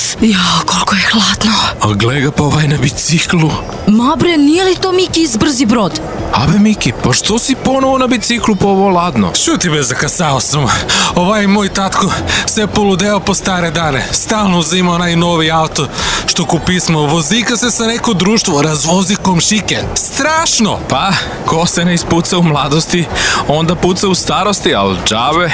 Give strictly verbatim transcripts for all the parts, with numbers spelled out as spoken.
Ja, koliko je hladno. A gle ga pa ovaj na biciklu. Ma bre, nije li to Miki iz Brzi brod? Abe Miki, pa što si ponovo na biciklu po ovo ladno? Šuti be, zakasao sam. Ovaj moj tatko se poludeo po stare dane. Stalno uzima onaj novi auto što kupismo. Vozika se sa neko društvo, razvozi komšike. Strašno! Pa, ko se ne ispuca u mladosti, onda puca u starosti, ali džabe.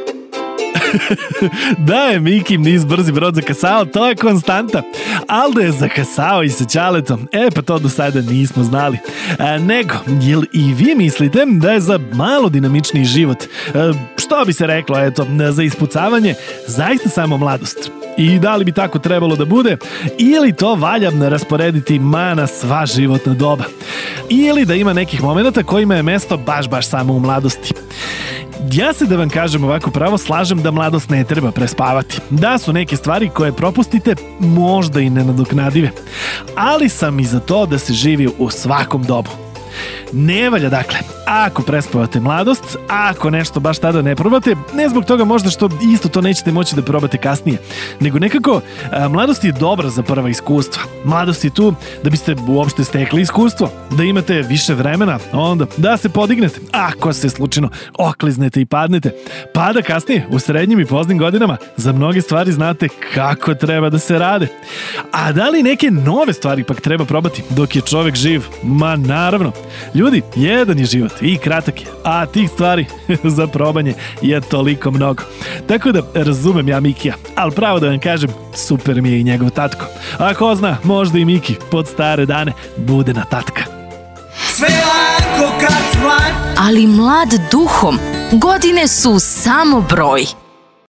Da je Miki niz Brzi brod zakasao, to je konstanta. Ali da je zakasao i sa Ćaletom, e pa to do sada nismo znali. A, nego, jel i vi mislite da je za malo dinamičniji život, a, što bi se reklo, eto, za ispucavanje, zaista samo mladost? I da li bi tako trebalo da bude, ili to valja rasporediti ma na sva životna doba? Ili da ima nekih momenata kojima je mesto baš baš samo u mladosti? Ja se, da vam kažem ovako pravo, slažem da mladost ne treba prespavati. Da su neke stvari koje propustite možda i nenadoknadive. Ali sam i za to da se živi u svakom dobu. Ne valja dakle, ako prespavate mladost, ako nešto baš tada ne probate, ne zbog toga možda što isto to nećete moći da probate kasnije, nego nekako a, mladost je dobra za prva iskustva. Mladost je tu da biste uopšte stekli iskustvo, da imate više vremena, onda da se podignete, ako se slučajno okliznete i padnete, pa da kasnije u srednjim i poznim godinama za mnoge stvari znate kako treba da se rade. A da li neke nove stvari pak treba probati dok je čovek živ? Ma naravno. Ljudi, jedan je život i kratak je, a tih stvari za probanje je toliko mnogo. Tako da razumem ja Mikija, ali pravo da vam kažem, super mi je i njegov tatko. A ko zna, možda i Miki pod stare dane bude na tatka. Sve lako kad si mlad. Ali mlad duhom, godine su samo broj.